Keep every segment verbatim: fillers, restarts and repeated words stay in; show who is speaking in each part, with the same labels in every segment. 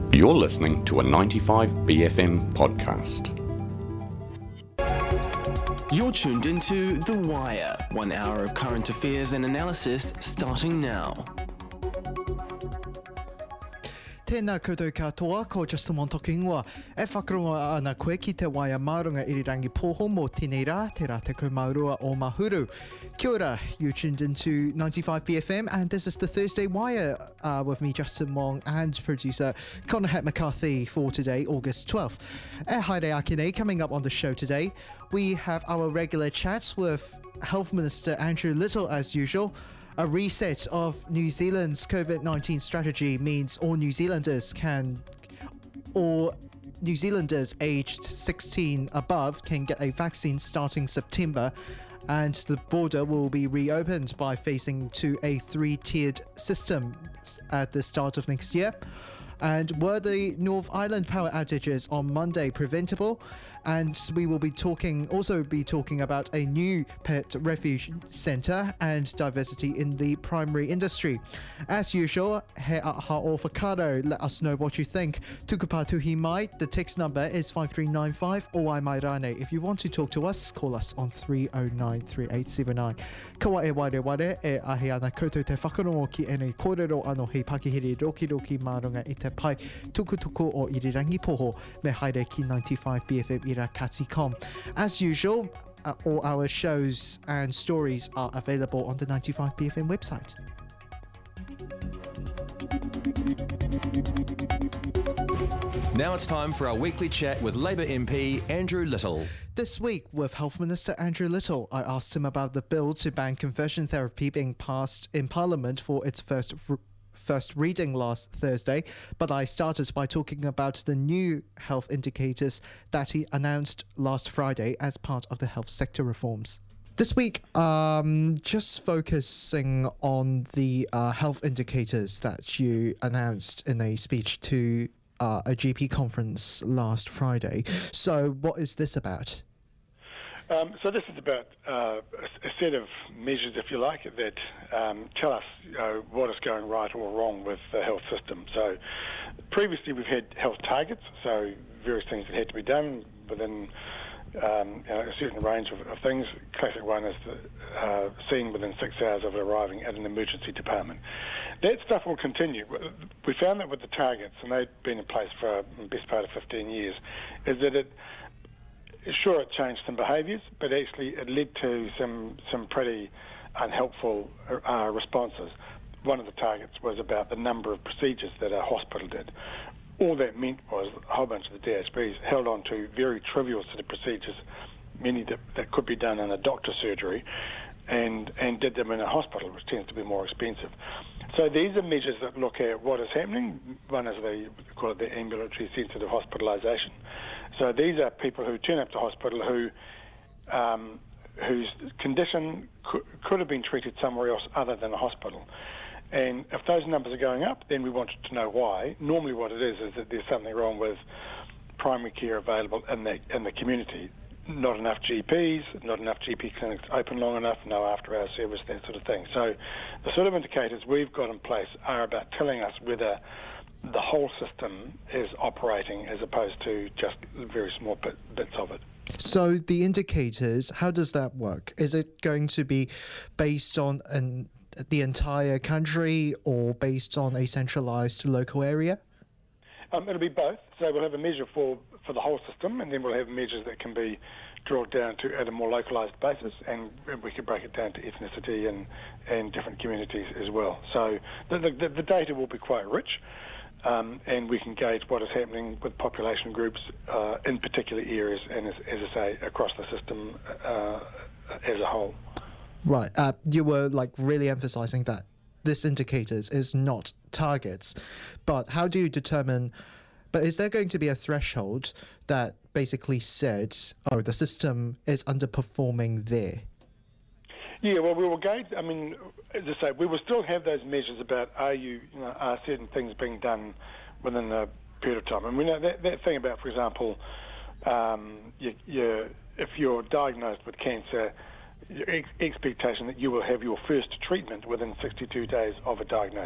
Speaker 1: You're listening to a ninety-five B F M podcast.
Speaker 2: You're tuned into The Wire, one hour of current affairs and analysis starting now.
Speaker 3: Tēnā koutou katoa, ko Justin Montoki ingoa. E whakaronga ana koe ki te waia marunga irirangi poho mō tēnei rā, te rā te kaumaurua o Mahuru. Kia ora, you tuned into ninety-five B F M, and this is the Thursday Wire uh, with me, Justin Wong, and producer Conor Het McCarthy for today, August twelfth. E haere ake nei, coming up on the show today, we have our regular chats with Health Minister Andrew Little as usual. A reset of New Zealand's COVID nineteen strategy means all New Zealanders can, or New Zealanders aged sixteen above can get a vaccine starting September, and the border will be reopened by phasing to a three-tiered system at the start of next year. And were the North Island power outages on Monday preventable? And we will be talking, also be talking about a new pet refuge centre and diversity in the primary industry. As usual, he aha o whakaro, let us know what you think. Tukupa tuhi mai, the text number is five three nine five, o ai mai rane. If you want to talk to us, call us on three oh nine, three eight seven nine. Kawa e ware ware, e ahi ana koutou te whakarongo ki enei kōrero ano hei pakihiri roki roki marunga i te pai tuku tuku o irirangi poho me haere ki ninety-five B F M ira kati com. As usual, uh, all our shows and stories are available on the ninety-five B F M website.
Speaker 2: Now it's time for our weekly chat with Labour M P Andrew Little.
Speaker 3: This week, with Health Minister Andrew Little, I asked him about the bill to ban conversion therapy being passed in Parliament for its first r- first reading last Thursday, but I started by talking about the new health indicators that he announced last Friday as part of the health sector reforms. This week, um, just focusing on the uh, health indicators that you announced in a speech to uh, a G P conference last Friday. So what is this about?
Speaker 4: Um, so this is about uh, a, a set of measures, if you like, that um, tell us uh, what is going right or wrong with the health system. So previously we've had health targets, so various things that had to be done within um, you know, a certain range of, of things. Classic one is the, uh, seen within six hours of arriving at an emergency department. That stuff will continue. We found that with the targets, and they've been in place for the best part of fifteen years, is that it Sure, it changed some behaviours, but actually it led to some some pretty unhelpful uh, responses. One of the targets was about the number of procedures that a hospital did. All that meant was a whole bunch of the D H Bs held on to very trivial sort of procedures, many that, that could be done in a doctor's surgery, and, and did them in a hospital, which tends to be more expensive. So these are measures that look at what is happening. One is the, we call it the ambulatory sensitive hospitalisation. So these are people who turn up to hospital who um, whose condition could, could have been treated somewhere else other than a hospital. And if those numbers are going up, then we wanted to know why. Normally what it is is that there's something wrong with primary care available in the, in the community. Not enough G Ps, not enough G P clinics open long enough, no after-hour service, that sort of thing. So the sort of indicators we've got in place are about telling us whether the whole system is operating as opposed to just very small bit, bits of it.
Speaker 3: So the indicators, how does that work? Is it going to be based on an, the entire country or based on a centralised local area?
Speaker 4: Um, it'll be both. So we'll have a measure for, for the whole system, and then we'll have measures that can be drilled down to at a more localised basis, and we can break it down to ethnicity and, and different communities as well. So the, the, the data will be quite rich. Um, and we can gauge what is happening with population groups uh, in particular areas and, as, as I say, across the system uh, as a whole.
Speaker 3: Right. Uh, you were like really emphasising that this indicators is not targets, but how do you determine, but is there going to be a threshold that basically said, oh, the system is underperforming there?
Speaker 4: Yeah, well, we will gauge, I mean, as I say, we will still have those measures about are you, you know, are certain things being done within a period of time. And we know that, that thing about, for example, um, you, you, if you're diagnosed with cancer, your ex- expectation that you will have your first treatment within sixty-two days of a diagnosis.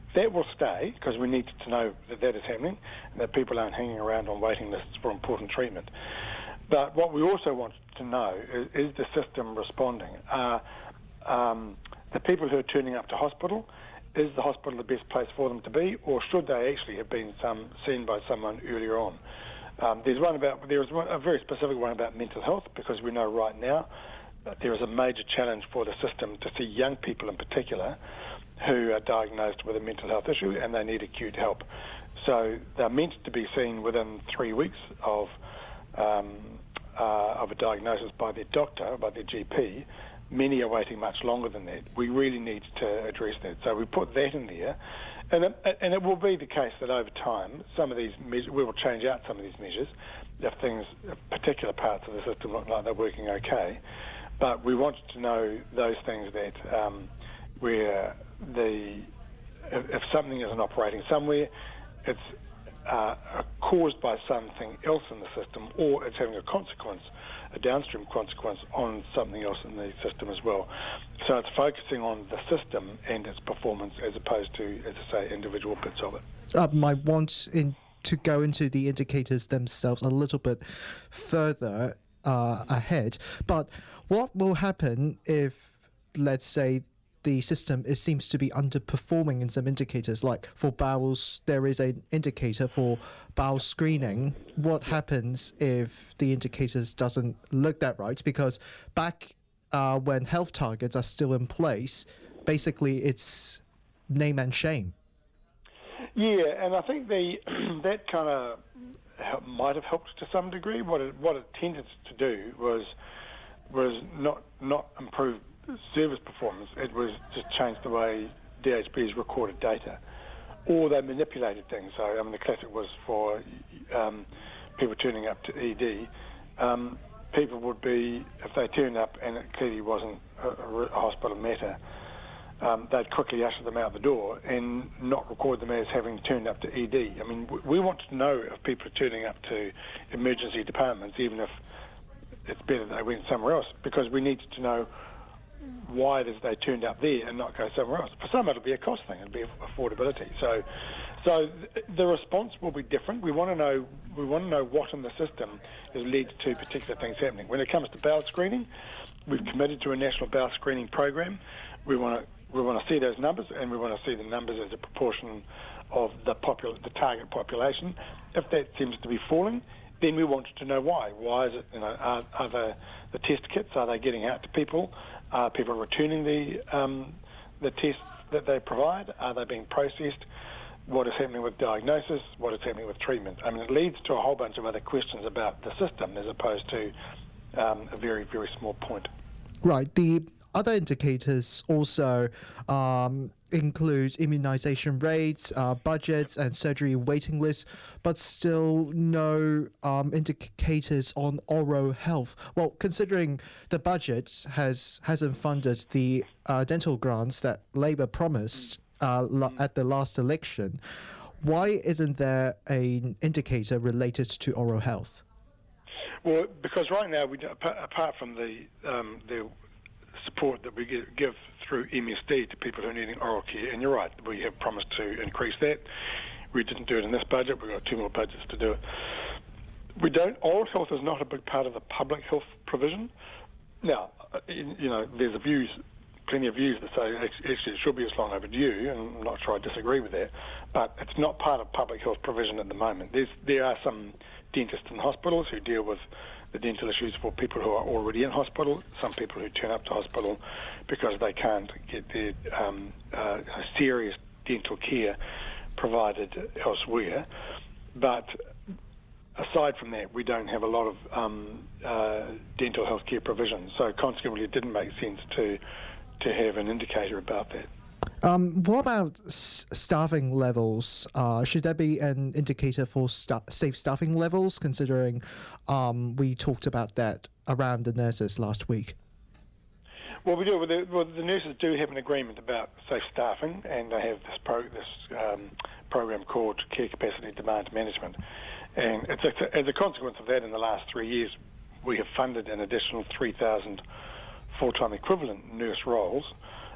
Speaker 4: that will stay because we need to know that that is happening and that people aren't hanging around on waiting lists for important treatment. But what we also want to know is, is the system responding? Uh, um, the people who are turning up to hospital, is the hospital the best place for them to be, or should they actually have been some, seen by someone earlier on? Um, there's one about there is one, a very specific one about mental health, because we know right now that there is a major challenge for the system to see young people in particular who are diagnosed with a mental health issue and they need acute help. So they're meant to be seen within three weeks of um, uh, of a diagnosis by their doctor, by their G P. Many are waiting much longer than that. We really need to address that. So we put that in there. And it, and it will be the case that over time, some of these measures, we will change out some of these measures if things, if particular parts of the system look like they're working okay. But we want to know those things that um, where the if, if something isn't operating somewhere, it's uh, caused by something else in the system, or it's having a consequence, a downstream consequence on something else in the system as well. So it's focusing on the system and its performance as opposed to, as I say, individual bits of it.
Speaker 3: Um, I want in, to go into the indicators themselves a little bit further uh, ahead, but what will happen if, let's say, the system it seems to be underperforming in some indicators, like for bowels, there is an indicator for bowel screening. What happens if the indicators doesn't look that right? Because back uh, when health targets are still in place, basically it's name and shame.
Speaker 4: Yeah, and I think the that kind of might have helped to some degree. What it what it tended to do was was not not improve service performance. It was just change the way D H Bs recorded data, or they manipulated things. So I mean, the classic was for um, people turning up to E D. Um, people would be, if they turned up and it clearly wasn't a, a hospital matter, um, they'd quickly usher them out the door and not record them as having turned up to E D. I mean, we, we want to know if people are turning up to emergency departments, even if it's better they went somewhere else, because we need to know why it is they turned up there and not go somewhere else. For some, it'll be a cost thing. It'll be affordability. So, so the response will be different. We want to know. We want to know what in the system has led to particular things happening. When it comes to bowel screening, we've committed to a national bowel screening program. We want to. We want to see those numbers, and we want to see the numbers as a proportion of the popul- the target population. If that seems to be falling, then we want to know why. Why is it? You know, are, are the the test kits, are they getting out to people? Are people returning the um, the tests that they provide? Are they being processed? What is happening with diagnosis? What is happening with treatment? I mean, it leads to a whole bunch of other questions about the system as opposed to um, a very, very small point.
Speaker 3: Right. The other indicators also um, include immunization rates, uh, budgets, and surgery waiting lists, but still no um, indicators on oral health. Well, considering the budget has, hasn't funded the uh, dental grants that Labour promised uh, la- at the last election, why isn't there an indicator related to oral health?
Speaker 4: Well, because right now, we do, apart from the um, the support that we give through M S D to people who are needing oral care, and you're right, we have promised to increase that. We didn't do it in this budget. We've got two more budgets to do it. We don't. Oral health is not a big part of the public health provision. Now, you know, there's a views, plenty of views that say actually it should be as long overdue, and I'm not sure I disagree with that, but it's not part of public health provision at the moment. There's there are some dentists in hospitals who deal with the dental issues for people who are already in hospital, some people who turn up to hospital because they can't get their um, uh, serious dental care provided elsewhere. But aside from that, we don't have a lot of um, uh, dental health care provision, so consequently it didn't make sense to to have an indicator about that.
Speaker 3: Um, what about s- staffing levels? Uh, should there be an indicator for sta- safe staffing levels, considering um, we talked about that around the nurses last week?
Speaker 4: Well, we do. Well, the, well, the nurses do have an agreement about safe staffing, and they have this, pro- this um, program called Care Capacity Demand Management. And it's a, as a consequence of that, in the last three years, we have funded an additional three thousand full-time equivalent nurse roles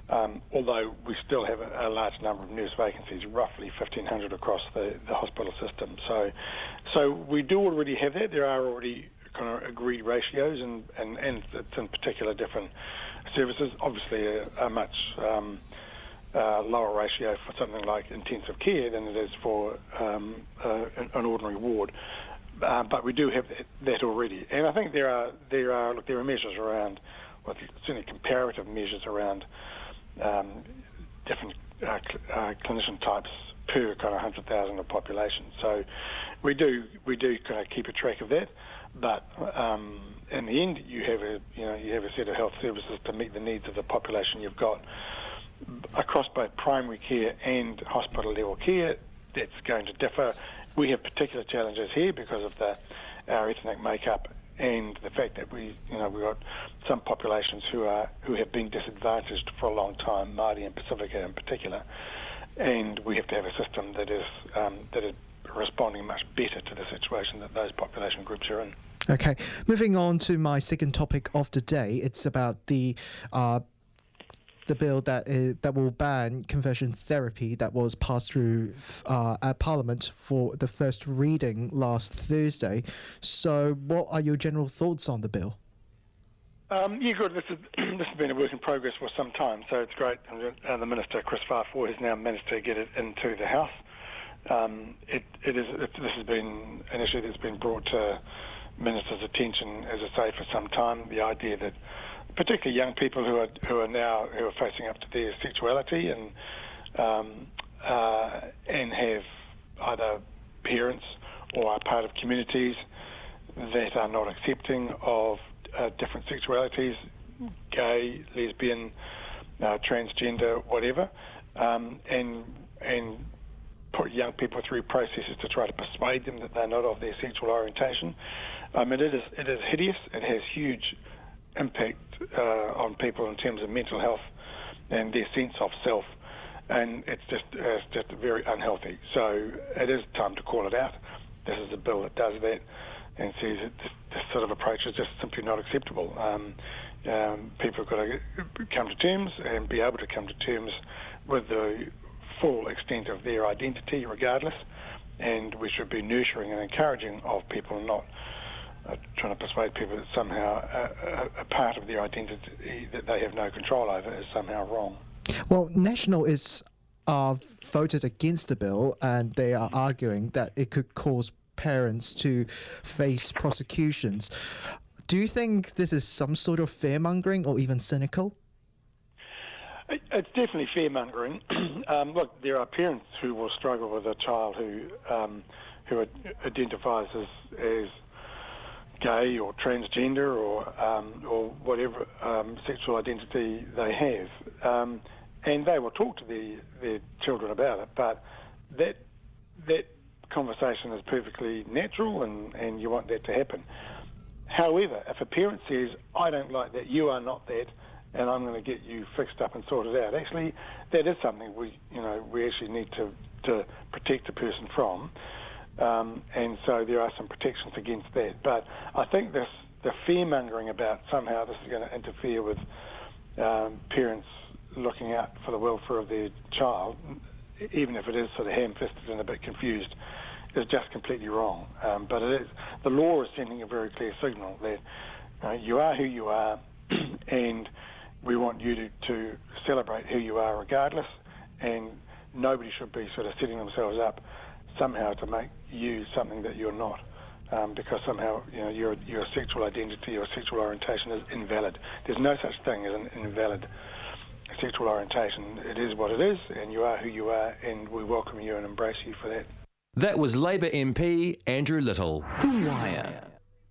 Speaker 4: Um, although we still have a, a large number of nurse vacancies, roughly fifteen hundred across the, the hospital system. So so we do already have that. There are already kind of agreed ratios, and, and, and it's in particular different services. Obviously a, a much um, uh, lower ratio for something like intensive care than it is for um, uh, an ordinary ward. Uh, but we do have that, that already. And I think there are, there are, look, there are measures around, well, certainly comparative measures around Um, different uh, cl- uh, clinician types per kind of one hundred thousand of population. So we do we do kind of keep a track of that. But um, in the end, you have a you know you have a set of health services to meet the needs of the population you've got across both primary care and hospital level care. That's going to differ. We have particular challenges here because of the our ethnic makeup and the fact that we, you know, we've got some populations who are who have been disadvantaged for a long time, Māori and Pacifica in particular, and we have to have a system that is um, that is responding much better to the situation that those population groups are in.
Speaker 3: Okay, moving on to my second topic of the day. It's about the uh, the bill that is, that will ban conversion therapy that was passed through uh, at Parliament for the first reading last Thursday. So what are your general thoughts on the bill?
Speaker 4: Um, yeah, good. This, is, this has been a work in progress for some time, so it's great. Uh, the Minister, Chris Farfua, has now managed to get it into the House. Um, it, it is, it, this has been an issue that's been brought to Minister's attention, as I say, for some time. The idea that particularly young people who are who are now who are facing up to their sexuality and um, uh, and have either parents or are part of communities that are not accepting of uh, different sexualities, gay, lesbian, uh, transgender, whatever, um, and and put young people through processes to try to persuade them that they're not of their sexual orientation. I mean, it is it is hideous. It has huge impact uh, on people in terms of mental health and their sense of self, and it's just uh, it's just very unhealthy. So it is time to call it out. This is a bill that does that and says that this, this sort of approach is just simply not acceptable. Um, um, people have got to come to terms and be able to come to terms with the full extent of their identity regardless, and we should be nurturing and encouraging of people, not Uh, trying to persuade people that somehow a, a, a part of their identity that they have no control over is somehow wrong.
Speaker 3: Well, National is uh, voted against the bill, and they are arguing that it could cause parents to face prosecutions. Do you think this is some sort of fear-mongering or even cynical?
Speaker 4: It, it's definitely fear-mongering. um, look, there are parents who will struggle with a child who um, who identifies as, as gay or transgender or um, or whatever um, sexual identity they have, um, and they will talk to their, their children about it. But that that conversation is perfectly natural, and, and you want that to happen. However, if a parent says, "I don't like that, you are not that, and I'm going to get you fixed up and sorted out," actually, that is something we you know we actually need to to protect a person from. Um, and so there are some protections against that. But I think this, the fear-mongering about somehow this is going to interfere with um, parents looking out for the welfare of their child, even if it is sort of ham-fisted and a bit confused, is just completely wrong. Um, but it is, the law is sending a very clear signal that uh, you are who you are, and we want you to, to celebrate who you are regardless, and nobody should be sort of setting themselves up somehow to make you something that you're not, um, because somehow you know your your sexual identity or sexual orientation is invalid. There's no such thing as an invalid sexual orientation. It is what it is, and you are who you are, and we welcome you and embrace you for that.
Speaker 2: That was Labour M P Andrew Little. The Wire.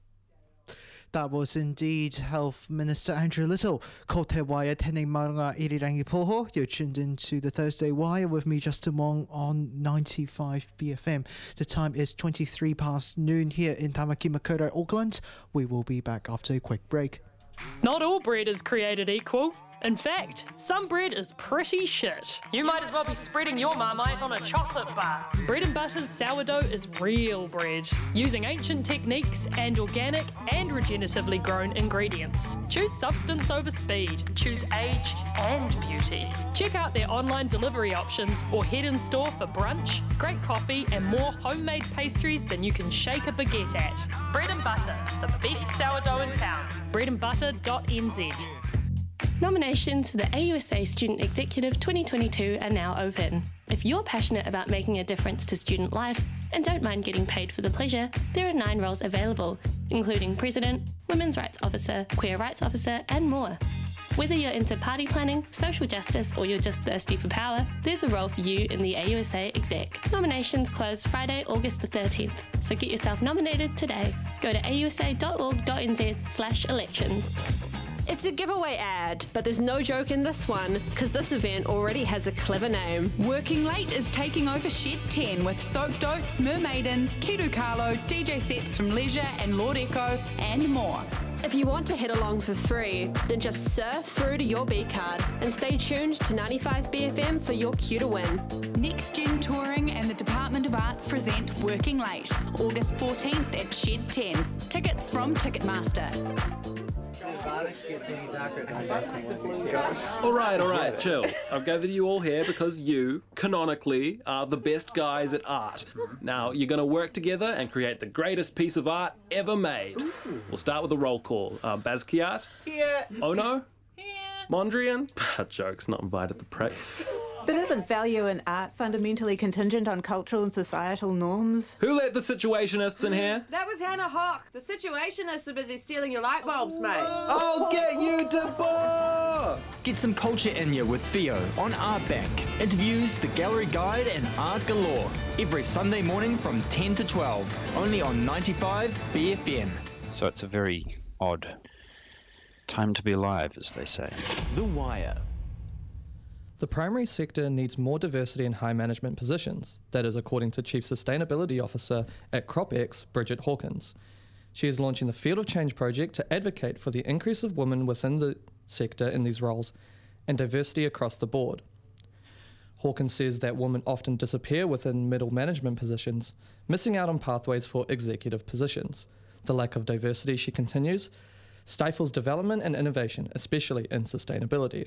Speaker 3: That was indeed Health Minister Andrew Little. Ko te waia tēnei maranga irirangi poho. You're tuned into the Thursday Wire with me, Justin Wong, on ninety-five B F M. The time is twenty-three past noon here in Tamaki Makaurau, Auckland. We will be back after a quick break.
Speaker 5: Not all bread is created equal. In fact, some bread is pretty shit.
Speaker 6: You might as well be spreading your Marmite on a chocolate bar.
Speaker 5: Bread and Butter's sourdough is real bread, using ancient techniques and organic and regeneratively grown ingredients. Choose substance over speed. Choose age and beauty. Check out their online delivery options or head in store for brunch, great coffee and more homemade pastries than you can shake a baguette at.
Speaker 6: Bread and Butter, the best sourdough in town.
Speaker 5: bread and butter dot n z.
Speaker 7: Nominations for the A U S A Student Executive twenty twenty-two are now open. If you're passionate about making a difference to student life and don't mind getting paid for the pleasure, there are nine roles available, including President, Women's Rights Officer, Queer Rights Officer, and more. Whether you're into party planning, social justice, or you're just thirsty for power, there's a role for you in the A U S A Exec. Nominations close Friday, August the thirteenth, so get yourself nominated today. Go to a u s a dot org dot n z slash elections.
Speaker 8: It's a giveaway ad, but there's no joke in this one, because this event already has a clever name.
Speaker 9: Working Late is taking over Shed ten with Soaked Oats, Mermaidens, Kiru Carlo, D J sets from Leisure and Lord Echo, and more.
Speaker 8: If you want to head along for free, then just surf through to your B card and stay tuned to ninety-five B F M for your cue to win.
Speaker 9: Next Gen Touring and the Department of Arts present Working Late, August fourteenth at Shed ten. Tickets from Ticketmaster.
Speaker 10: Alright, alright, chill. I've gathered you all here because you, canonically, are the best guys at art. Now, you're gonna work together and create the greatest piece of art ever made. We'll start with a roll call. Uh, Basquiat?
Speaker 11: Here.
Speaker 10: Ono? Here. Mondrian? Jokes, not invited, the prick.
Speaker 12: But isn't value in art fundamentally contingent on cultural and societal norms?
Speaker 10: Who let the situationists in here?
Speaker 13: That was Hannah Hawk. The situationists are busy stealing your light bulbs, mate.
Speaker 11: I'll get you to bar!
Speaker 14: Get some culture in you with Theo on Art Bank. Interviews, the gallery guide and art galore. Every Sunday morning from ten to twelve. Only on ninety-five B F M.
Speaker 15: So it's a very odd time to be alive, as they say.
Speaker 2: The Wire.
Speaker 16: The primary sector needs more diversity in high management positions. That is according to Chief Sustainability Officer at CropX, Bridget Hawkins. She is launching the Field of Change project to advocate for the increase of women within the sector in these roles and diversity across the board. Hawkins says that women often disappear within middle management positions, missing out on pathways for executive positions. The lack of diversity, she continues, stifles development and innovation, especially in sustainability.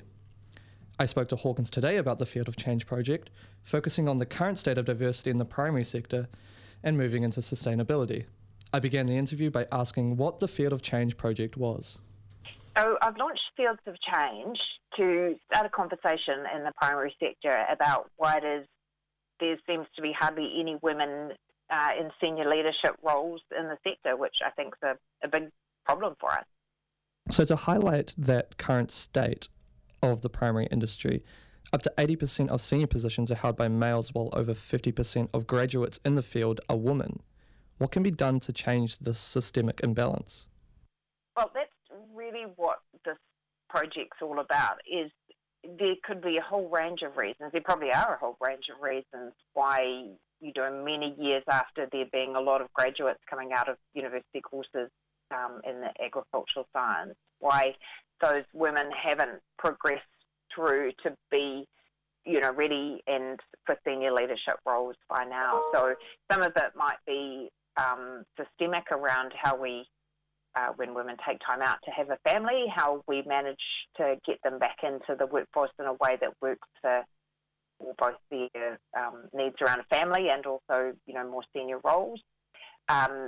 Speaker 16: I spoke to Hawkins today about the Field of Change project, focusing on the current state of diversity in the primary sector and moving into sustainability. I began the interview by asking what the Field of Change project was.
Speaker 17: So I've launched Fields of Change to start a conversation in the primary sector about why it is there seems to be hardly any women uh, in senior leadership roles in the sector, which I think is a, a big problem for us.
Speaker 16: So to highlight that current state of the primary industry, up to eighty percent of senior positions are held by males, while over fifty percent of graduates in the field are women. What can be done to change this systemic imbalance?
Speaker 17: Well, that's really what this project's all about, is there could be a whole range of reasons, there probably are a whole range of reasons why, you know, many years after there being a lot of graduates coming out of university courses um, in the agricultural science, why those women haven't progressed through to be, you know, ready and for senior leadership roles by now. So some of it might be um, systemic around how we, uh, when women take time out to have a family, how we manage to get them back into the workforce in a way that works for both their um, needs around a family and also, you know, more senior roles. Um,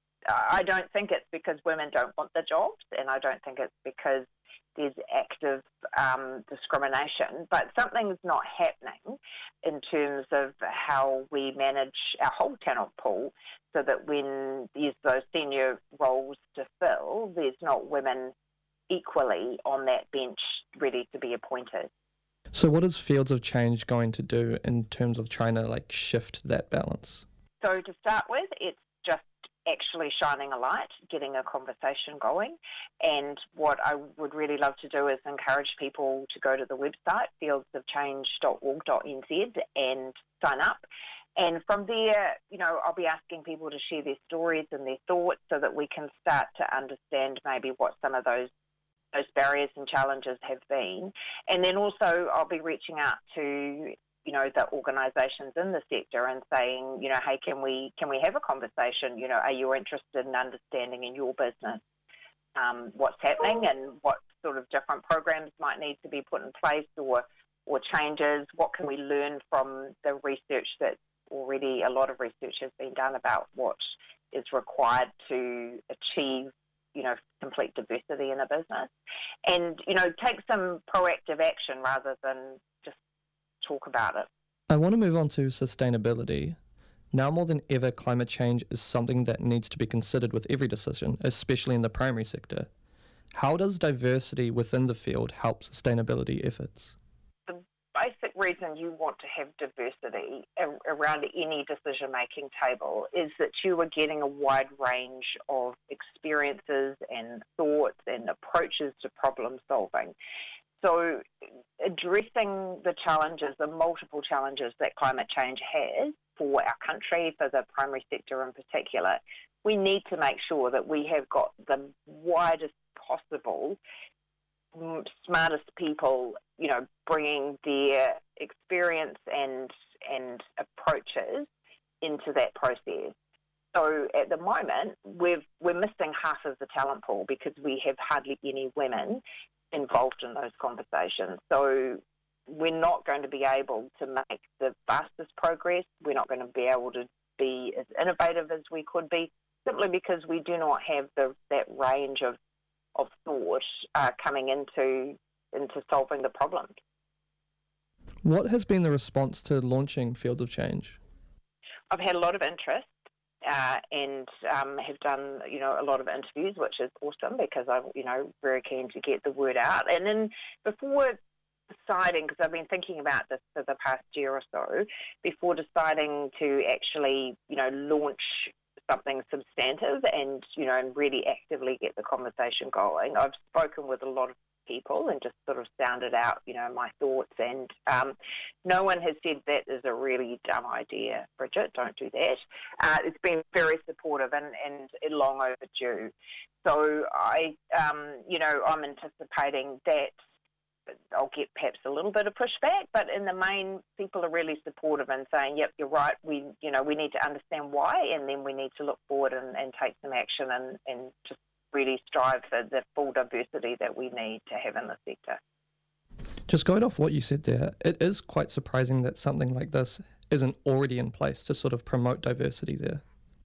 Speaker 17: I don't think it's because women don't want the jobs, and I don't think it's because there's active um, discrimination, but something's not happening in terms of how we manage our whole talent pool so that when there's those senior roles to fill, there's not women equally on that bench ready to be appointed.
Speaker 16: So what is Fields of Change going to do in terms of trying to like shift that balance?
Speaker 17: So to start with, it's just actually shining a light, getting a conversation going. And what I would really love to do is encourage people to go to the website, fields of change dot org dot n z, and sign up. And from there, you know, I'll be asking people to share their stories and their thoughts so that we can start to understand maybe what some of those those barriers and challenges have been. And then also I'll be reaching out to, you know, the organisations in the sector and saying, you know, hey, can we can we have a conversation? You know, are you interested in understanding in your business um, what's happening and what sort of different programs might need to be put in place or or changes? What can we learn from the research that already a lot of research has been done about what is required to achieve, you know, complete diversity in a business, and, you know, take some proactive action rather than just talk about it.
Speaker 16: I want to move on to sustainability. Now more than ever, climate change is something that needs to be considered with every decision, especially in the primary sector. How does diversity within the field help sustainability efforts?
Speaker 17: The basic reason you want to have diversity around any decision-making table is that you are getting a wide range of experiences and thoughts and approaches to problem solving. So addressing the challenges, the multiple challenges that climate change has for our country, for the primary sector in particular, we need to make sure that we have got the widest possible, smartest people, you know, bringing their experience and and approaches into that process. So at the moment, we've, we're missing half of the talent pool because we have hardly any women involved in those conversations. So we're not going to be able to make the fastest progress. We're not going to be able to be as innovative as we could be, simply because we do not have the, that range of of thought uh, coming into into solving the problem.
Speaker 16: What has been the response to launching Fields of Change?
Speaker 17: I've had a lot of interest uh, and um, have done, you know, a lot of interviews, which is awesome because I'm, you know, very keen to get the word out. And then before deciding, because I've been thinking about this for the past year or so, before deciding to actually, you know, launch something substantive and, you know, and really actively get the conversation going, I've spoken with a lot of people and just sort of sounded out, you know, my thoughts, and um, no one has said that is a really dumb idea, Bridget, don't do that. Uh, it's been very supportive and, and long overdue. So I, um, you know, I'm anticipating that I'll get perhaps a little bit of pushback, but in the main, people are really supportive and saying, yep, you're right, we, you know, we need to understand why, and then we need to look forward and, and take some action and, and just really strive for the full diversity that we need to have in the sector.
Speaker 16: Just going off what you said there, it is quite surprising that something like this isn't already in place to sort of promote diversity there.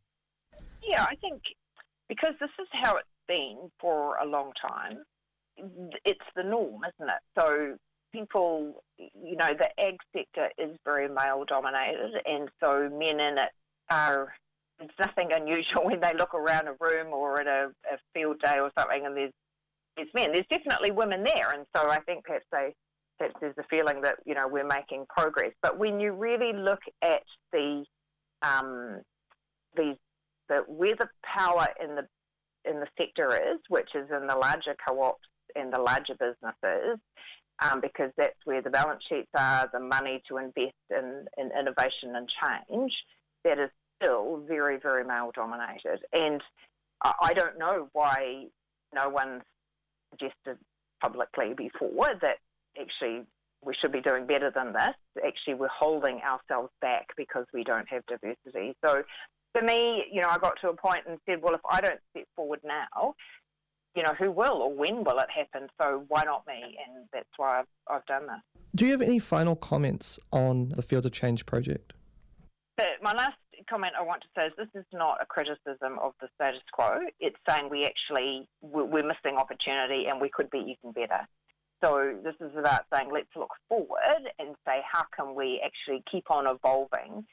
Speaker 17: Yeah, I think because this is how it's been for a long time, it's the norm, isn't it? So people, you know, the ag sector is very male dominated, and so men in it are, it's nothing unusual when they look around a room or at a, a field day or something and there's, there's men. There's definitely women there, and so I think perhaps, they, perhaps there's a feeling that, you know, we're making progress. But when you really look at the, um, the, the where the power in the in the sector is, which is in the larger co-ops and the larger businesses, um, because that's where the balance sheets are, the money to invest in, in innovation and change, that is still very, very male-dominated. And I don't know why no one's suggested publicly before that actually we should be doing better than this. Actually, we're holding ourselves back because we don't have diversity. So for me, you know, I got to a point and said, well, if I don't step forward now, you know, who will or when will it happen? So why not me? And that's why I've, I've done this.
Speaker 16: Do you have any final comments on the Fields of Change project?
Speaker 17: So my last comment I want to say is this is not a criticism of the status quo. It's saying we actually, we're missing opportunity and we could be even better. So this is about saying let's look forward and say how can we actually keep on evolving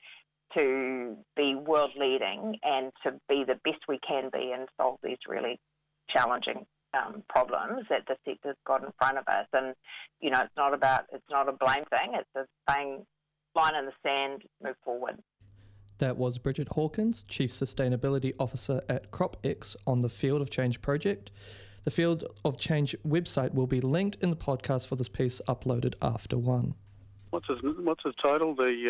Speaker 17: to be world leading and to be the best we can be and solve these really challenging um, problems that the sector's got in front of us. And, you know, it's not about, it's not a blame thing, it's a saying, line in the sand, move forward.
Speaker 16: That was Bridget Hawkins, Chief Sustainability Officer at CropX on the Field of Change project. The Field of Change website will be linked in the podcast for this piece uploaded after one.
Speaker 18: What's his, what's his title? The uh,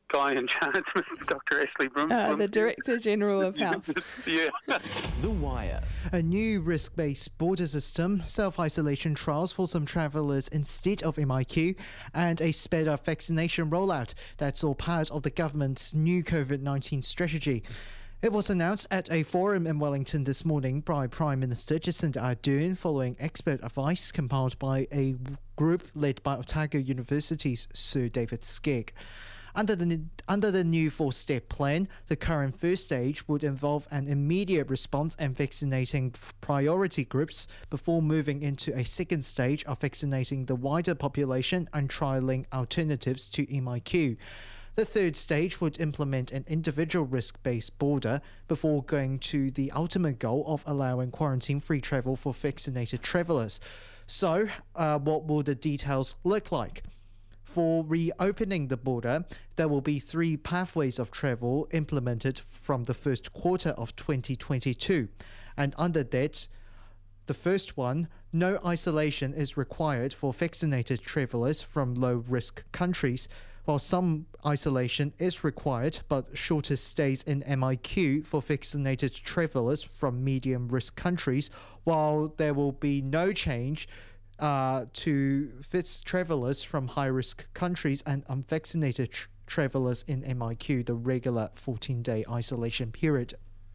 Speaker 18: guy in charge, Doctor Ashley Brum.
Speaker 19: Uh, the Director General of Health.
Speaker 18: Yeah.
Speaker 2: The Wire.
Speaker 3: A new risk-based border system, self-isolation trials for some travellers instead of M I Q, and a sped-up vaccination rollout. That's all part of the government's new COVID nineteen strategy. It was announced at a forum in Wellington this morning by Prime Minister Jacinda Ardern following expert advice compiled by a group led by Otago University's Sir David Skegg. Under the, under the new four-step plan, the current first stage would involve an immediate response and vaccinating priority groups before moving into a second stage of vaccinating the wider population and trialling alternatives to M I Q. The third stage would implement an individual risk-based border before going to the ultimate goal of allowing quarantine-free travel for vaccinated travellers. So, uh, what will the details look like? For reopening the border, there will be three pathways of travel implemented from the first quarter of twenty twenty-two. And under that, the first one, no isolation is required for vaccinated travellers from low-risk countries, while some isolation is required, but shorter stays in M I Q for vaccinated travellers from medium-risk countries, while there will be no change uh, to fit travellers from high-risk countries and unvaccinated tr- travellers in M I Q, the regular fourteen-day isolation period.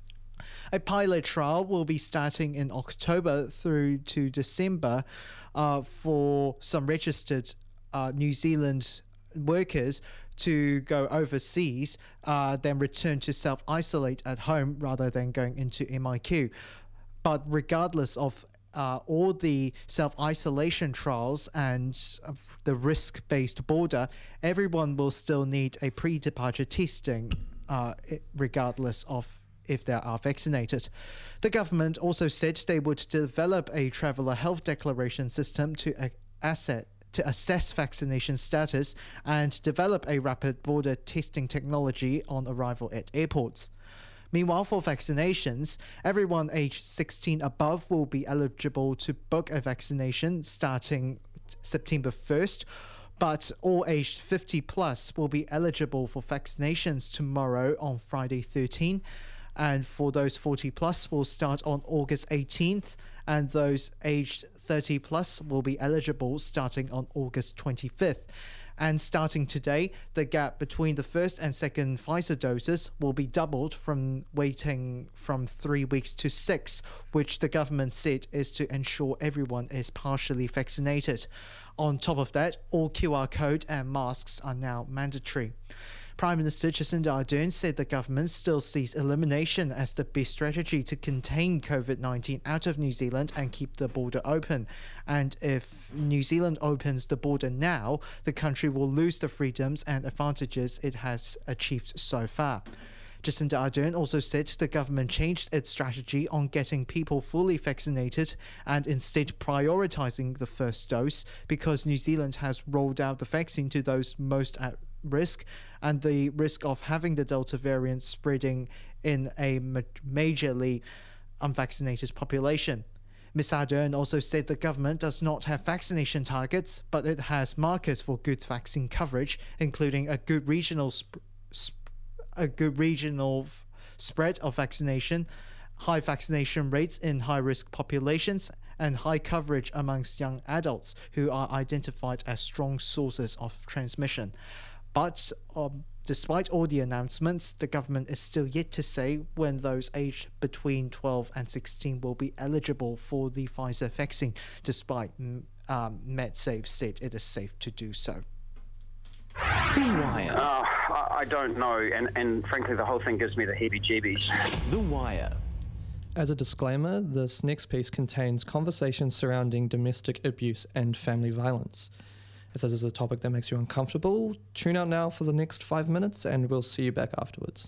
Speaker 3: A pilot trial will be starting in October through to December uh, for some registered uh, New Zealand workers to go overseas, uh, then return to self-isolate at home rather than going into M I Q. But regardless of uh, all the self-isolation trials and uh, the risk-based border, everyone will still need a pre-departure testing uh, regardless of if they are vaccinated. The government also said they would develop a traveller health declaration system to uh, asset to assess vaccination status and develop a rapid border testing technology on arrival at airports. Meanwhile, for vaccinations, everyone aged sixteen above will be eligible to book a vaccination starting September first, but all aged fifty plus will be eligible for vaccinations tomorrow on Friday thirteenth, and for those forty plus will start on August eighteenth, and those aged thirty plus will be eligible starting on August twenty-fifth. And starting today, the gap between the first and second Pfizer doses will be doubled from waiting from three weeks to six, which the government said is to ensure everyone is partially vaccinated. On top of that, all Q R code and masks are now mandatory. Prime Minister Jacinda Ardern said the government still sees elimination as the best strategy to contain COVID nineteen out of New Zealand and keep the border open. And if New Zealand opens the border now, the country will lose the freedoms and advantages it has achieved so far. Jacinda Ardern also said the government changed its strategy on getting people fully vaccinated and instead prioritising the first dose because New Zealand has rolled out the vaccine to those most at risk and the risk of having the Delta variant spreading in a ma- majorly unvaccinated population. Miz Ardern also said the government does not have vaccination targets, but it has markers for good vaccine coverage, including a good regional sp- sp- a good regional f- spread of vaccination, high vaccination rates in high-risk populations, and high coverage amongst young adults who are identified as strong sources of transmission. But um, despite all the announcements, the government is still yet to say when those aged between twelve and sixteen will be eligible for the Pfizer vaccine, despite um, MedSafe said it is safe to do so.
Speaker 2: The Wire.
Speaker 20: Uh, I, I don't know, and, and frankly, the whole thing gives me the heebie-jeebies.
Speaker 2: The Wire.
Speaker 16: As a disclaimer, this next piece contains conversations surrounding domestic abuse and family violence. If this is a topic that makes you uncomfortable, tune out now for the next five minutes and we'll see you back afterwards.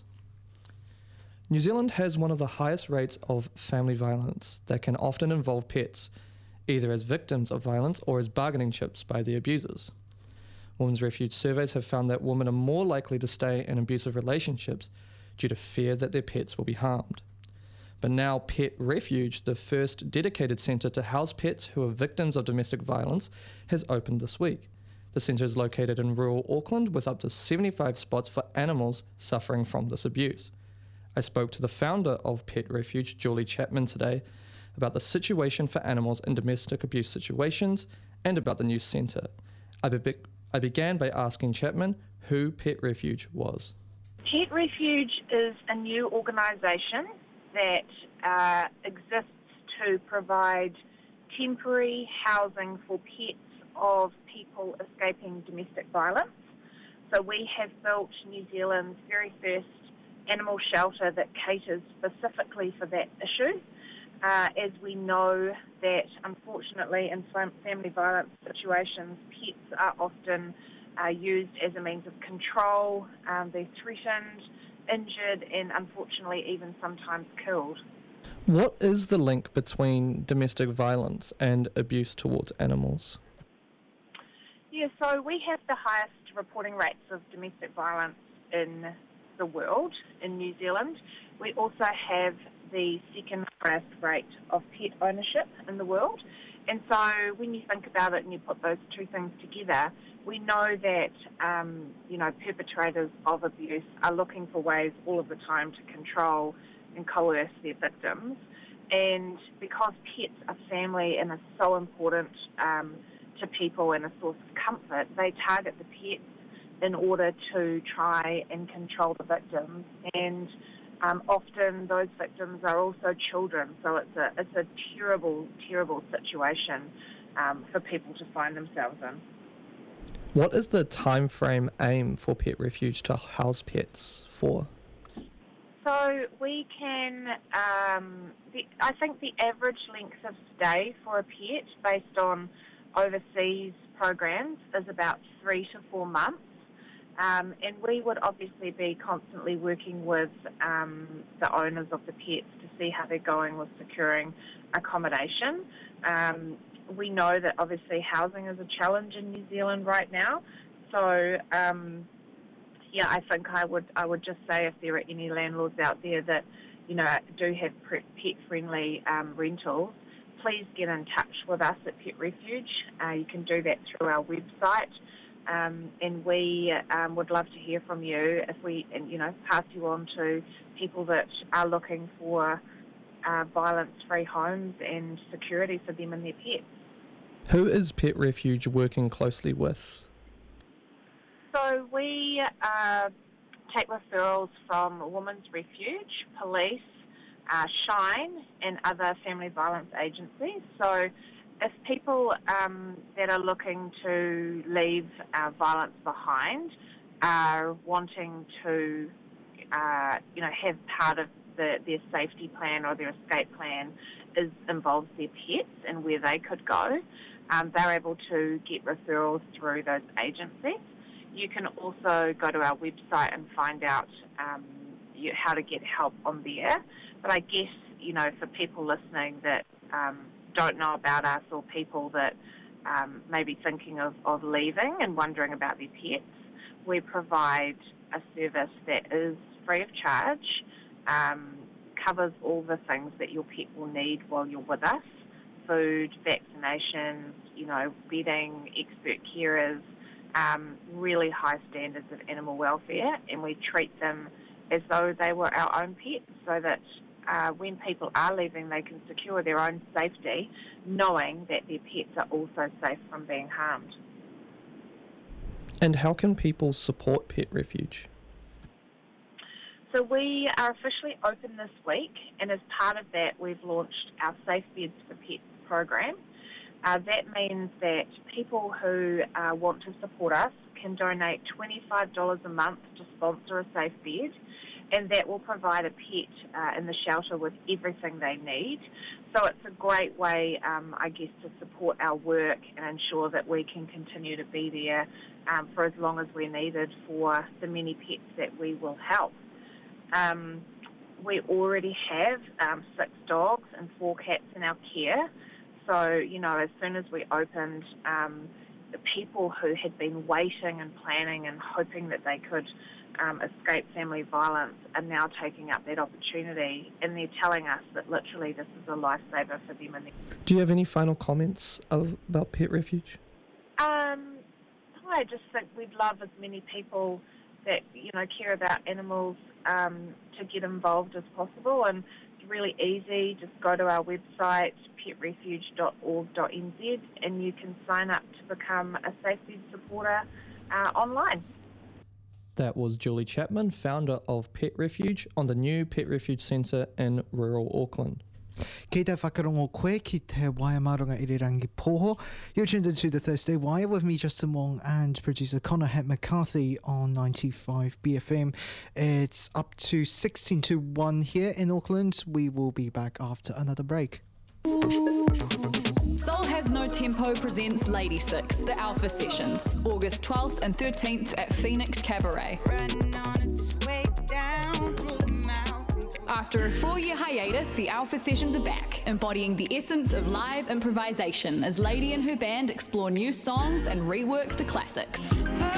Speaker 16: New Zealand has one of the highest rates of family violence that can often involve pets, either as victims of violence or as bargaining chips by the abusers. Women's Refuge surveys have found that women are more likely to stay in abusive relationships due to fear that their pets will be harmed. But now Pet Refuge, the first dedicated centre to house pets who are victims of domestic violence, has opened this week. The centre is located in rural Auckland with up to seventy-five spots for animals suffering from this abuse. I spoke to the founder of Pet Refuge, Julie Chapman, today about the situation for animals in domestic abuse situations and about the new centre. I, be- I began by asking Chapman who Pet Refuge was.
Speaker 17: Pet Refuge is a new organisation that uh, exists to provide temporary housing for pets of people escaping domestic violence. So we have built New Zealand's very first animal shelter that caters specifically for that issue, uh, as we know that unfortunately in family violence situations, pets are often uh, used as a means of control. Um, they're threatened, injured, and unfortunately even sometimes killed.
Speaker 16: What is the link between domestic violence and abuse towards animals?
Speaker 17: Yeah, so we have the highest reporting rates of domestic violence in the world, in New Zealand. We also have the second highest rate of pet ownership in the world. And so when you think about it and you put those two things together, we know that, um, you know, perpetrators of abuse are looking for ways all of the time to control and coerce their victims. And because pets are family and are so important um, to people and a source of comfort, they target the pets in order to try and control the victims. And um, often those victims are also children, so it's a it's a terrible, terrible situation um, for people to find themselves in.
Speaker 16: What is the time frame aim for Pet Refuge to house pets for?
Speaker 17: So we can, um, the, I think the average length of stay for a pet based on overseas programs is about three to four months. Um, and we would obviously be constantly working with um, the owners of the pets to see how they're going with securing accommodation. Um, we know that obviously housing is a challenge in New Zealand right now. So, um, yeah, I think I would I would just say if there are any landlords out there that, you know, do have pet-friendly um, rentals, please get in touch with us at Pet Refuge. Uh, you can do that through our website, um, and we um, would love to hear from you if we, and, you know, pass you on to people that are looking for uh, violence-free homes and security for them and their pets.
Speaker 16: Who is Pet Refuge working closely with?
Speaker 17: So we uh, take referrals from Women's Refuge, police, Uh, Shine and other family violence agencies. So if people um, that are looking to leave uh, violence behind are wanting to, uh, you know, have part of the, their safety plan or their escape plan is involves their pets and where they could go, um, they're able to get referrals through those agencies. You can also go to our website and find out um, you, how to get help on there. But I guess, you know, for people listening that um, don't know about us or people that um, may be thinking of, of leaving and wondering about their pets, we provide a service that is free of charge, um, covers all the things that your pet will need while you're with us, food, vaccinations, you know, bedding, expert carers, um, really high standards of animal welfare, and we treat them as though they were our own pets so that Uh, when people are leaving, they can secure their own safety, knowing that their pets are also safe from being harmed.
Speaker 16: And how can people support Pet Refuge?
Speaker 17: So we are officially open this week, and as part of that, we've launched our Safe Beds for Pets program. Uh, that means that people who uh, want to support us can donate twenty-five dollars a month to sponsor a safe bed, and that will provide a pet uh, in the shelter with everything they need. So it's a great way, um, I guess, to support our work and ensure that we can continue to be there um, for as long as we're needed for the many pets that we will help. Um, we already have um, six dogs and four cats in our care. So, you know, as soon as we opened, um, the people who had been waiting and planning and hoping that they could Um, escape family violence are now taking up that opportunity, and they're telling us that literally this is a lifesaver for them. And
Speaker 16: Do you have any final comments of, about Pet Refuge?
Speaker 17: um,
Speaker 21: I just think we'd love as many people that, you know, care about animals um, to get involved as possible. And it's really easy. Just go to our website, pet refuge dot org dot n z, and you can sign up to become a SafeBed supporter uh, online.
Speaker 16: That was Julie Chapman, founder of Pet Refuge, on the new Pet Refuge Centre in rural Auckland.
Speaker 3: Kei te whakarongo koe ki te Waia Marunga Irirangi Poho. You're tuned into the Thursday Wire with me, Justin Wong, and producer Connor Hat McCarthy on ninety-five B F M. It's up to sixteen to one here in Auckland. We will be back after another break.
Speaker 9: Soul Has No Tempo presents Lady Six, the Alpha Sessions, August twelfth and thirteenth at Phoenix Cabaret. After a four-year hiatus, the Alpha Sessions are back, embodying the essence of live improvisation as Lady and her band explore new songs and rework the classics.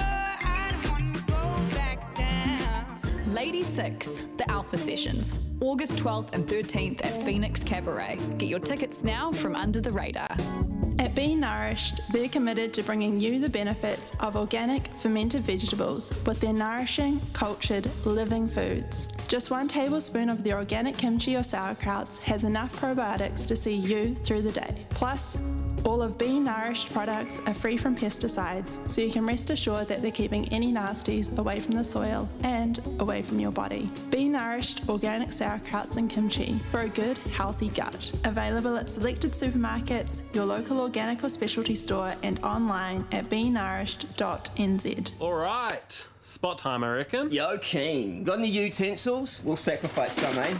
Speaker 9: Lady Six, the Alpha Sessions, August twelfth and thirteenth at Phoenix Cabaret. Get your tickets now from Under the Radar.
Speaker 19: At Be Nourished, they're committed to bringing you the benefits of organic fermented vegetables with their nourishing, cultured, living foods. Just one tablespoon of the organic kimchi or sauerkrauts has enough probiotics to see you through the day. Plus, all of Be Nourished products are free from pesticides, so you can rest assured that they're keeping any nasties away from the soil and away from your body. Be Nourished organic sauerkrauts and kimchi for a good, healthy gut. Available at selected supermarkets, your local organic or specialty store, and online at be nourished dot n z.
Speaker 10: All right, spot time, I reckon.
Speaker 11: Yo, keen. Got any utensils? We'll sacrifice some, eh?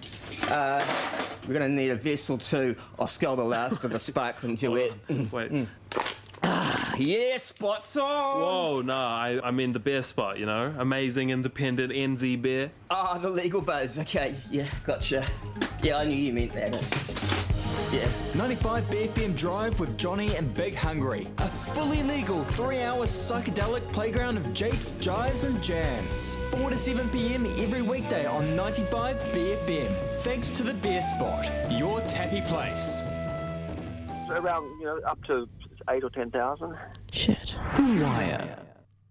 Speaker 11: Uh, we're going to need a vessel too. I'll scull the last of the sparkling duet.
Speaker 10: Wait.
Speaker 11: Mm. Ah, yeah, spot's on!
Speaker 10: Whoa, no, I, I mean the bear spot, you know? Amazing, independent N Z bear.
Speaker 11: Ah, oh, the legal buzz. Okay, yeah, gotcha. Yeah, I knew you meant that. It's just... Yeah.
Speaker 14: ninety-five B F M Drive with Johnny and Big Hungry. A fully legal three-hour psychedelic playground of japes, jives and jams. four to seven p.m. every weekday on ninety-five B F M. Thanks to the Bear Spot, your tappy place.
Speaker 20: Around, you know, up to eight or ten thousand.
Speaker 3: Shit.
Speaker 16: The Wire.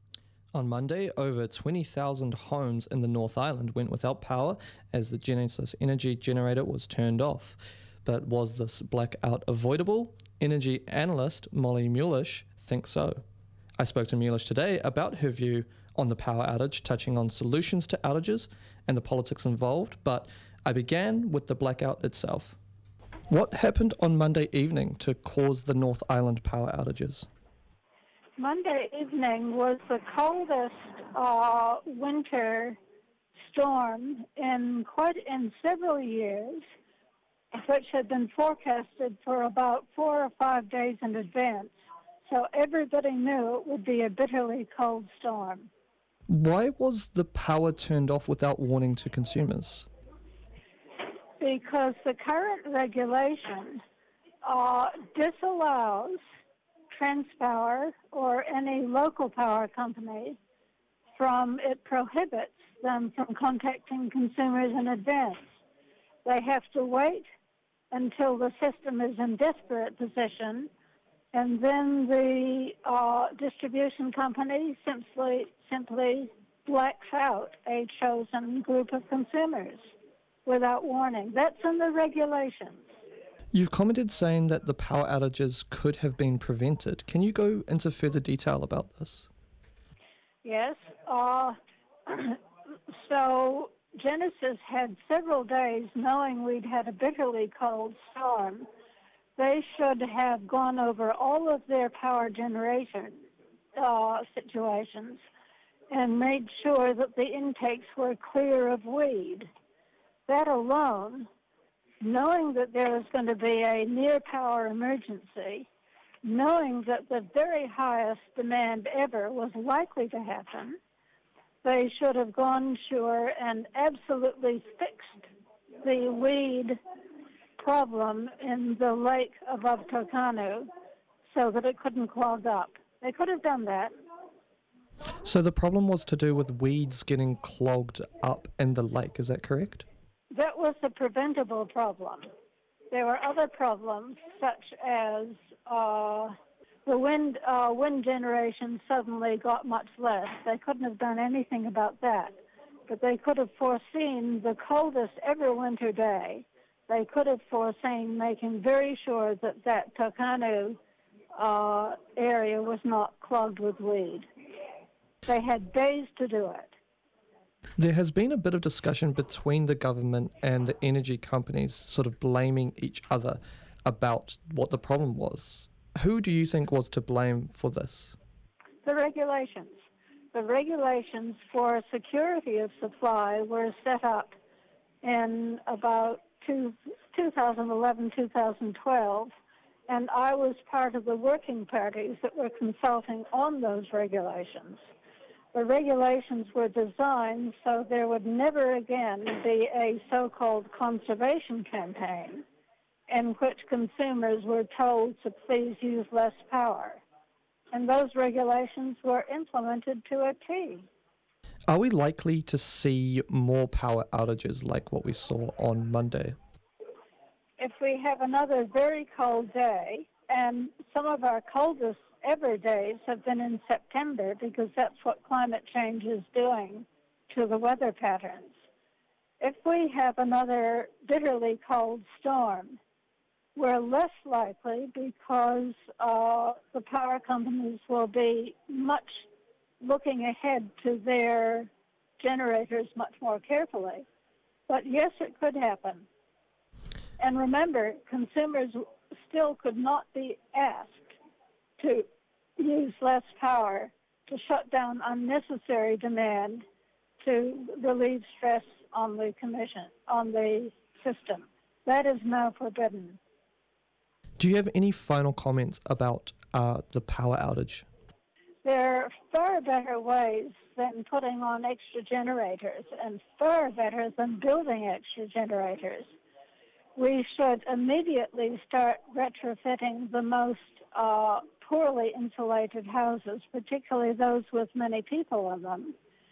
Speaker 16: On Monday, over twenty thousand homes in the North Island went without power as the Genesis energy generator was turned off. But was this blackout avoidable? Energy analyst Molly Mulish thinks so. I spoke to Mulish today about her view on the power outage, touching on solutions to outages and the politics involved, but I began with the blackout itself. What happened on Monday evening to cause the North Island power outages?
Speaker 22: Monday evening was the coldest uh, winter storm in quite in several years, which had been forecasted for about four or five days in advance. So everybody knew it would be a bitterly cold storm.
Speaker 16: Why was the power turned off without warning to consumers?
Speaker 22: Because the current regulation uh, disallows Transpower or any local power company from, it prohibits them from contacting consumers in advance. They have to wait until the system is in desperate position, and then the uh, distribution company simply simply blacks out a chosen group of consumers without warning. That's in the regulations.
Speaker 16: You've commented saying that the power outages could have been prevented. Can you go into further detail about this?
Speaker 22: Yes. Uh, so Genesis had several days knowing we'd had a bitterly cold storm. They should have gone over all of their power generation uh, situations and made sure that the intakes were clear of weed. That alone, knowing that there was going to be a near power emergency, knowing that the very highest demand ever was likely to happen, they should have gone sure and absolutely fixed the weed problem in the lake above Tokanu so that it couldn't clog up. They could have done that.
Speaker 16: So the problem was to do with weeds getting clogged up in the lake, is that correct?
Speaker 22: That was a preventable problem. There were other problems such as uh, the wind uh, wind generation suddenly got much less. They couldn't have done anything about that, but they could have foreseen the coldest ever winter day. They could have foreseen making very sure that that Takanu uh, area was not clogged with weed. They had days to do it.
Speaker 16: There has been a bit of discussion between the government and the energy companies sort of blaming each other about what the problem was. Who do you think was to blame for this?
Speaker 22: The regulations. The regulations for security of supply were set up in about two, twenty eleven, twenty twelve, and I was part of the working parties that were consulting on those regulations. The regulations were designed so there would never again be a so-called conservation campaign in which consumers were told to please use less power. And those regulations were implemented to a T.
Speaker 16: Are we likely to see more power outages like what we saw on Monday?
Speaker 22: If we have another very cold day, and some of our coldest ever days have been in September because that's what climate change is doing to the weather patterns. If we have another bitterly cold storm, we're less likely because uh, the power companies will be much looking ahead to their generators much more carefully. But yes, it could happen. And remember, consumers still could not be asked to use less power to shut down unnecessary demand to relieve stress on the commission, on the system. That is now forbidden.
Speaker 16: Do you have any final comments about uh, the power outage?
Speaker 22: There are far better ways than putting on extra generators and far better than building extra generators. We should immediately start retrofitting the most uh, poorly insulated houses, particularly those with many people in them,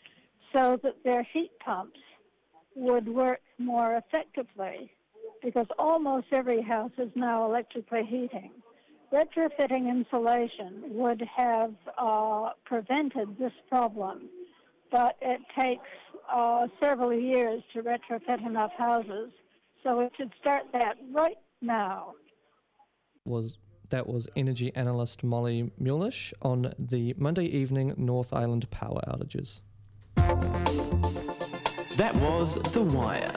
Speaker 22: so that their heat pumps would work more effectively, because almost every house is now electrically heating. Retrofitting insulation would have uh, prevented this problem, but it takes uh, several years to retrofit enough houses, so we should start that right now.
Speaker 16: Was That was energy analyst Molly Mulish on the Monday evening North Island power outages.
Speaker 2: That was The Wire.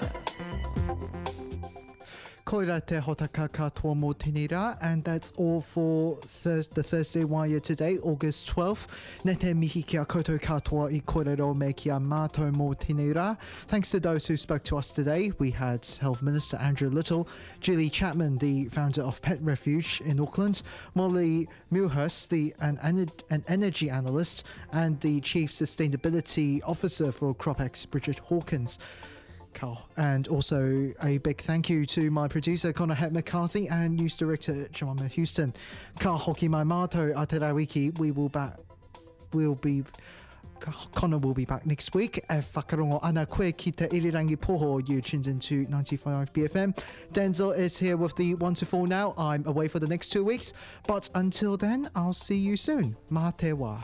Speaker 3: Koira te hotaka katoa mō tēnei rā, and that's all for thurs- the Thursday Wire today, August twelfth. Ne te mihi kia koutou katoa I kōrero me kia mātou mō tēnei rā. Thanks to those who spoke to us today. We had Health Minister Andrew Little, Julie Chapman, the founder of Pet Refuge in Auckland, Molly Milhurst, the an, an energy analyst, and the Chief Sustainability Officer for CropX, Bridget Hawkins. And also a big thank you to my producer Connor Het McCarthy and news director Jemima Houston. Ka hoki mai mātou a te rawiki. We will back. We'll be. Connor will be back next week. E whakarongo ana koe ki te irirangi poho. You tuned into ninety-five B F M. Denzel is here with the one to four now. I'm away for the next two weeks. But until then, I'll see you soon. Mā te wā.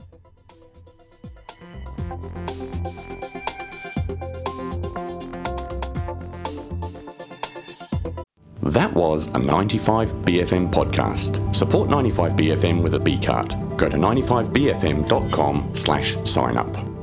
Speaker 1: That was a ninety-five B F M podcast. Support ninety-five B F M with a B card. Go to ninety-five B F M dot com slash sign up.